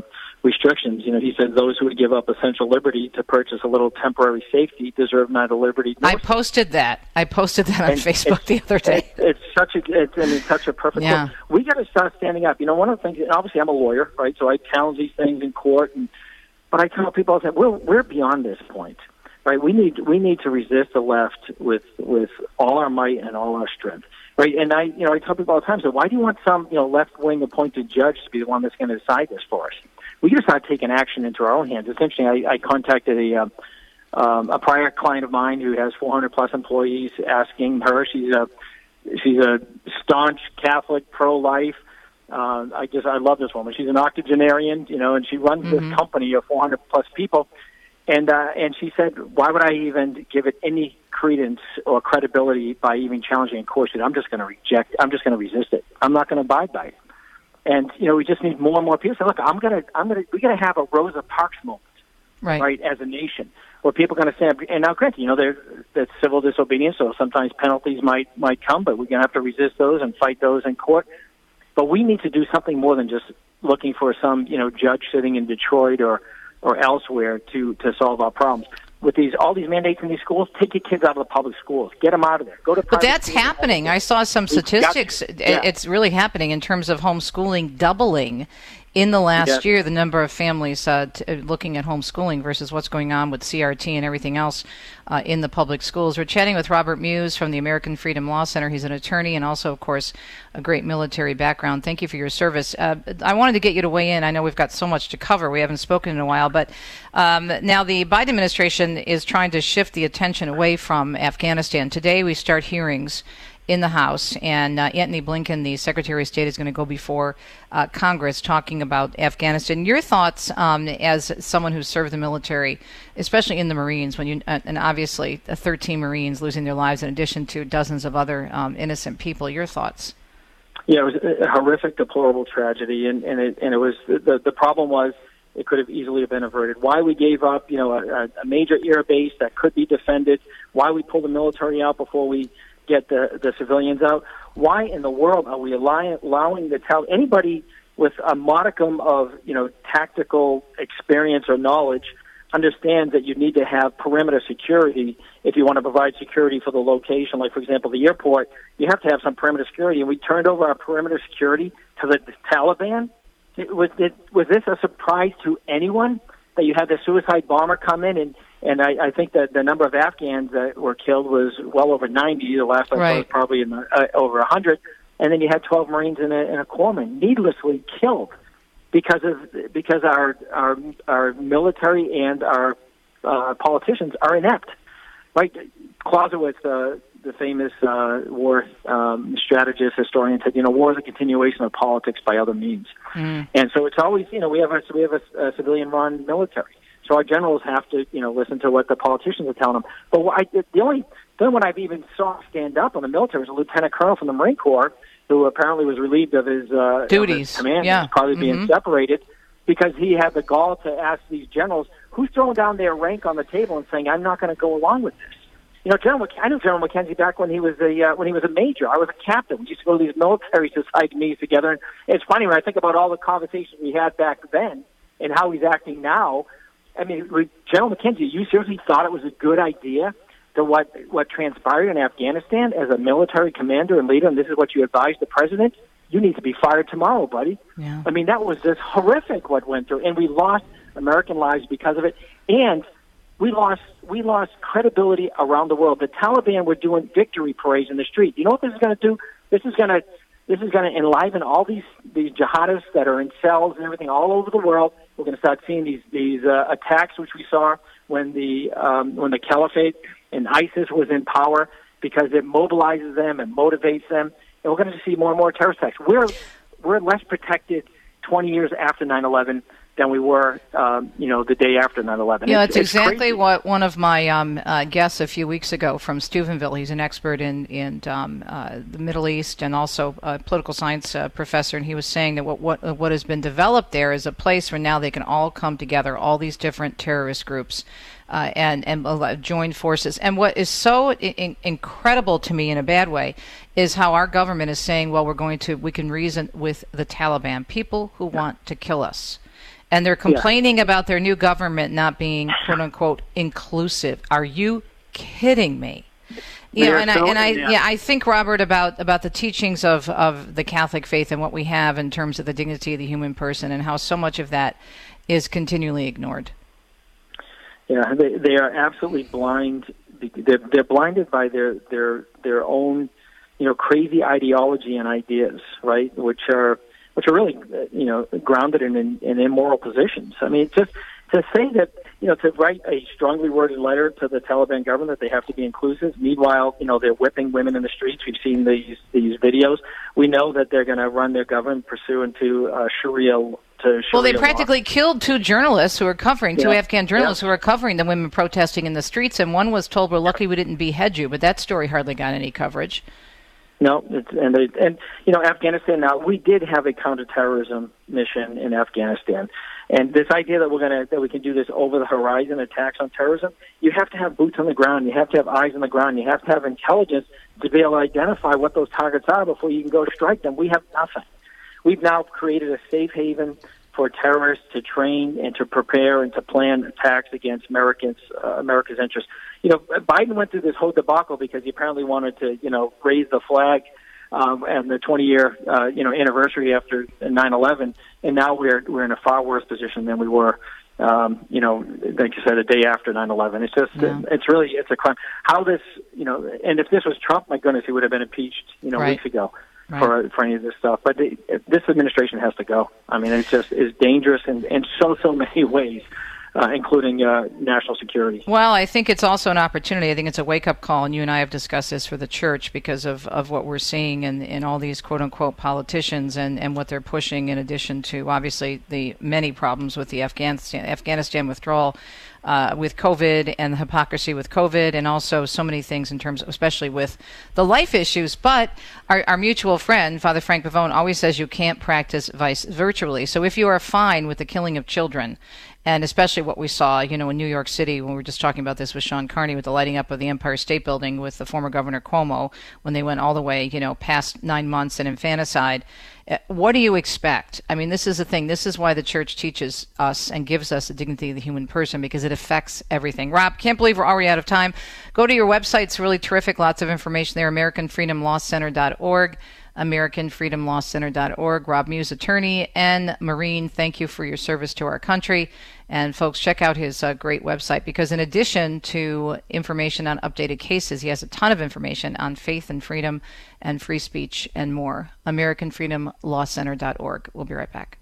restrictions. You know, he said those who would give up essential liberty to purchase a little temporary safety deserve neither liberty nor I posted that. I posted that on and Facebook the other day. It's, it's such a it's, and it's such a perfect Yeah. quote. We got to start standing up. You know, one of the things, and obviously I'm a lawyer, right? So I challenge these things in court, and but I tell people, I say, we're we're beyond this point, right? We need we need to resist the left with with all our might and all our strength. Right, and I, you know, I tell people all the time. So, why do you want some, you know, left-wing appointed judge to be the one that's going to decide this for us? We got to start taking action into our own hands. It's interesting. I, I contacted a um, um, a prior client of mine who has four hundred plus employees, asking her. She's a she's a staunch Catholic, pro-life. Uh, I just I love this woman. She's an octogenarian, you know, and she runs mm-hmm. this company of four hundred plus people. And uh, and she said, why would I even give it any credence or credibility by even challenging in court? She said, I'm just going to reject. I'm just going to resist it. I'm not going to abide by it. And you know, we just need more and more people. So look, I'm going to, I'm going to, we're going to have a Rosa Parks moment, right? Right, as a nation, where people are going to stand. And now, granted, you know, there that's civil disobedience, so sometimes penalties might might come, but we're going to have to resist those and fight those in court. But we need to do something more than just looking for some, you know, judge sitting in Detroit or. or elsewhere to, to solve our problems. With these all these mandates in these schools, take your kids out of the public schools. Get them out of there. Go to But that's happening. I saw some statistics. Yeah. It's really happening in terms of homeschooling doubling in the last Yes. year, the number of families uh, t- looking at homeschooling versus what's going on with C R T and everything else uh, in the public schools. We're chatting with Robert Muse from the American Freedom Law Center. He's an attorney and also, of course, a great military background. Thank you for your service. Uh, I wanted to get you to weigh in. I know we've got so much to cover. We haven't spoken in a while, but um, now the Biden administration is trying to shift the attention away from Afghanistan. Today we start hearings in the House, and uh, Antony Blinken, the Secretary of State, is going to go before uh, Congress talking about Afghanistan. Your thoughts um, as someone who served the military, especially in the Marines, when you uh, and obviously uh, thirteen Marines losing their lives in addition to dozens of other um, innocent people. Your thoughts? Yeah, it was a horrific, deplorable tragedy, and, and it and it was the the problem was it could have easily have been averted. Why we gave up, you know, a, a major air base that could be defended? Why we pulled the military out before we get the, the civilians out? Why in the world are we allowing, allowing the tell anybody with a modicum of, you know, tactical experience or knowledge understands that you need to have perimeter security if you want to provide security for the location. Like, for example, the airport, you have to have some perimeter security, and we turned over our perimeter security to the Taliban. It, was, it, was this a surprise to anyone that you had the suicide bomber come in and And I, I think that the number of Afghans that were killed was well over ninety. The last I saw was probably in the, uh, over one hundred. And then you had twelve Marines and a, and a corpsman needlessly killed because of because our our our military and our uh, politicians are inept. Right? Clausewitz, uh, the famous uh, war um, strategist, historian, said, you know, war is a continuation of politics by other means. Mm. And so it's always, you know, we have a, we have a, a civilian-run military. So our generals have to, you know, listen to what the politicians are telling them. But what I, the only then when I've even saw stand up on the military was a lieutenant colonel from the Marine Corps who apparently was relieved of his uh, duties, of his command, yeah, probably mm-hmm. being separated because he had the gall to ask these generals who's throwing down their rank on the table and saying, "I'm not going to go along with this." You know, General I knew General McKenzie back when he was a uh, when he was a major. I was a captain. We used to go to these military society meetings together. And it's funny when I think about all the conversations we had back then and how he's acting now. I mean, General McKenzie, you seriously thought it was a good idea to what what transpired in Afghanistan as a military commander and leader, and this is what you advised the president? You need to be fired tomorrow, buddy. Yeah. I mean, that was just horrific what went through, and we lost American lives because of it, and we lost we lost credibility around the world. The Taliban were doing victory parades in the street. You know what this is going to do? This is going to this is going to enliven all these these jihadists that are in cells and everything all over the world. We're going to start seeing these these uh, attacks, which we saw when the um, when the Caliphate and ISIS was in power, because it mobilizes them and motivates them. And we're going to see more and more terrorist attacks. We're we're less protected twenty years after nine eleven than we were, um, you know, the day after nine eleven. Yeah, it's, that's it's exactly crazy. what one of my um, uh, guests a few weeks ago from Steubenville. He's an expert in in um, uh, the Middle East and also a political science uh, professor, and he was saying that what what what has been developed there is a place where now they can all come together, all these different terrorist groups. Uh, and and uh, join forces. And what is so in- incredible to me in a bad way is how our government is saying, well, we're going to, we can reason with the Taliban, people who want to kill us. and they're complaining yeah. about their new government not being, quote unquote, inclusive. Are you kidding me? You know, and, so, I, and I, yeah. yeah, I think, Robert, about, about the teachings of, of the Catholic faith and what we have in terms of the dignity of the human person, and how so much of that is continually ignored. Yeah, they, they are absolutely blind. They're, they're blinded by their, their their own, you know, crazy ideology and ideas, right? Which are which are really, you know, grounded in, in, in immoral positions. I mean, just to say that, you know, to write a strongly worded letter to the Taliban government that they have to be inclusive. Meanwhile, you know, they're whipping women in the streets. We've seen these these videos. We know that they're going to run their government pursuant to uh, Sharia. To well, they practically law. killed two journalists who were covering, two yeah. Afghan journalists yeah. who were covering the women protesting in the streets, and one was told, we're lucky we didn't behead you, but that story hardly got any coverage. No, it's, and, they, and, you know, Afghanistan now, we did have a counterterrorism mission in Afghanistan, and this idea that we're going to, that we can do this over-the-horizon attacks on terrorism, you have to have boots on the ground, you have to have eyes on the ground, you have to have intelligence to be able to identify what those targets are before you can go strike them. We have nothing. We've now created a safe haven for terrorists to train and to prepare and to plan attacks against Americans, uh, America's interests. You know, Biden went through this whole debacle because he apparently wanted to, you know, raise the flag um, and the twenty-year, uh, you know, anniversary after nine eleven, and now we're we're in a far worse position than we were, um, you know, like you said, a day after nine eleven. It's just, yeah. it's really, it's a crime. How this, you know, and if this was Trump, my goodness, he would have been impeached, you know, right. weeks ago. Right. For for any of this stuff, but the, this administration has to go. I mean, it's just is dangerous in, in so so many ways, uh, including uh, national security. Well, I think it's also an opportunity. I think it's a wake up call, and you and I have discussed this for the church because of, of what we're seeing in, in all these quote unquote politicians and, and what they're pushing. In addition to obviously the many problems with the Afghanistan Afghanistan withdrawal. Uh, with COVID and the hypocrisy with COVID, and also so many things in terms of, especially with the life issues. But our, our mutual friend, Father Frank Pavone, always says you can't practice vice virtually. So if you are fine with the killing of children, and especially what we saw, you know, in New York City, when we were just talking about this with Sean Carney, with the lighting up of the Empire State Building with the former Governor Cuomo, when they went all the way, you know, past nine months and infanticide, what do you expect? I mean, this is the thing. This is why the church teaches us and gives us the dignity of the human person, because it affects everything. Rob, can't believe we're already out of time. Go to your website. It's really terrific. Lots of information there, American Freedom Law Center dot org. American Freedom Law Center dot org. Rob Muse, attorney and Marine, thank you for your service to our country. And folks, check out his uh, great website, because in addition to information on updated cases, he has a ton of information on faith and freedom and free speech and more. American Freedom Law Center dot org. We'll be right back.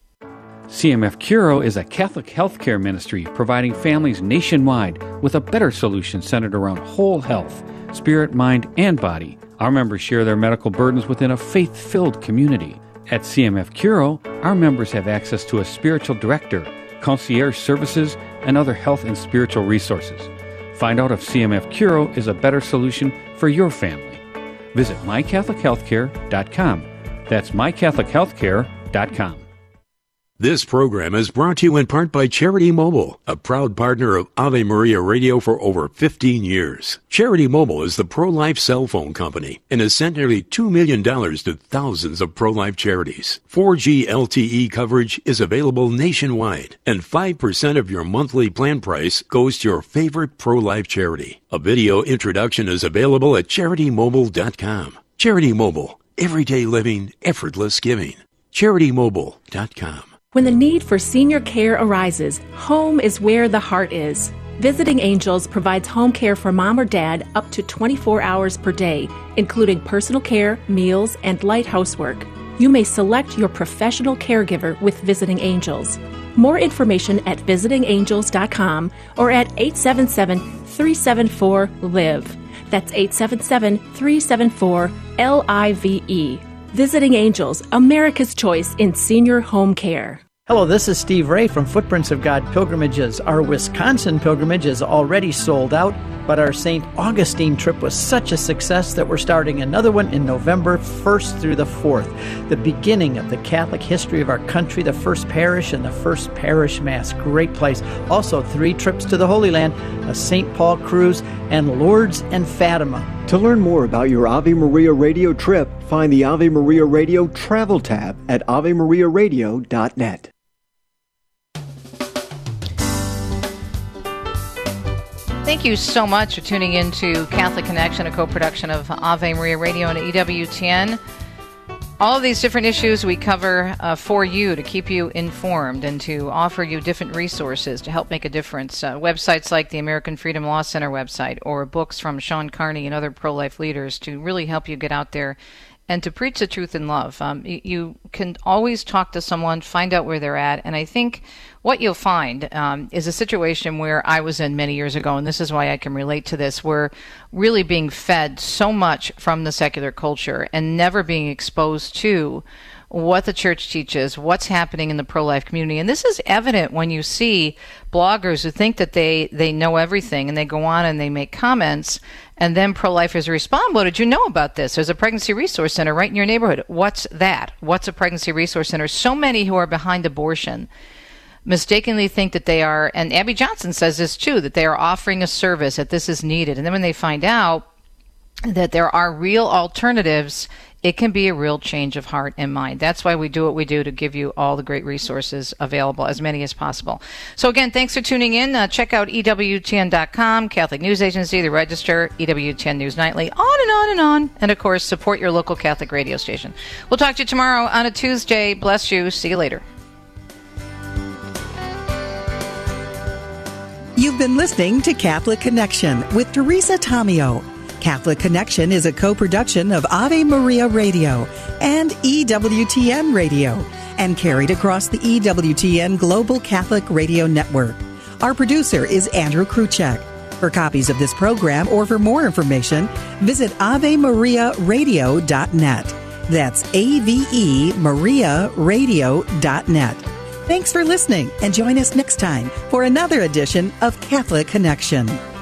C M F Curo is a Catholic healthcare ministry providing families nationwide with a better solution centered around whole health, spirit, mind, and body. Our members share their medical burdens within a faith-filled community. At C M F Curo, our members have access to a spiritual director, concierge services, and other health and spiritual resources. Find out if C M F Curo is a better solution for your family. Visit my catholic healthcare dot com. That's my catholic healthcare dot com. This program is brought to you in part by Charity Mobile, a proud partner of Ave Maria Radio for over fifteen years. Charity Mobile is the pro-life cell phone company and has sent nearly two million dollars to thousands of pro-life charities. four G L T E coverage is available nationwide, and five percent of your monthly plan price goes to your favorite pro-life charity. A video introduction is available at charity mobile dot com. Charity Mobile, everyday living, effortless giving. charity mobile dot com. When the need for senior care arises, home is where the heart is. Visiting Angels provides home care for mom or dad up to twenty-four hours per day, including personal care, meals, and light housework. You may select your professional caregiver with Visiting Angels. More information at visiting angels dot com or at eight seven seven, three seven four, L I V E. That's eight seven seven, three seven four, L I V E. Visiting Angels, America's choice in senior home care. Hello, this is Steve Ray from Footprints of God Pilgrimages. Our Wisconsin pilgrimage is already sold out, but our Saint Augustine trip was such a success that we're starting another one in November first through the fourth. The beginning of the Catholic history of our country, the first parish and the first parish mass. Great place. Also, three trips to the Holy Land, a Saint Paul cruise, and Lourdes and Fatima. To learn more about your Ave Maria Radio trip, find the Ave Maria Radio Travel tab at ave maria radio dot net. Thank you so much for tuning in to Catholic Connection, a co-production of Ave Maria Radio and E W T N. All of these different issues we cover uh, for you to keep you informed and to offer you different resources to help make a difference. Uh, websites like the American Freedom Law Center website or books from Sean Carney and other pro-life leaders to really help you get out there and to preach the truth in love. Um, you can always talk to someone, find out where they're at, and I think what you'll find um, is a situation where I was in many years ago, and this is why I can relate to this. We're really being fed so much from the secular culture and never being exposed to what the church teaches, what's happening in the pro-life community. And this is evident when you see bloggers who think that they, they know everything, and they go on and they make comments, and then pro-lifers respond, well, did you know about this? There's a pregnancy resource center right in your neighborhood. What's that? What's a pregnancy resource center? So many who are behind abortion mistakenly think that they are, and Abby Johnson says this too, that they are offering a service, that this is needed. And then when they find out that there are real alternatives, it can be a real change of heart and mind. That's why we do what we do, to give you all the great resources available, as many as possible. So again, thanks for tuning in. Uh, check out E W T N dot com, Catholic News Agency, The Register, E W T N News Nightly, on and on and on. And of course, support your local Catholic radio station. We'll talk to you tomorrow on a Tuesday. Bless you. See you later. You've been listening to Catholic Connection with Teresa Tomeo. Catholic Connection is a co-production of Ave Maria Radio and E W T N Radio and carried across the E W T N Global Catholic Radio Network. Our producer is Andrew Kruchek. For copies of this program or for more information, visit ave maria radio dot net. That's A V E Maria Radio dot net. Thanks for listening, and join us next time for another edition of Catholic Connection.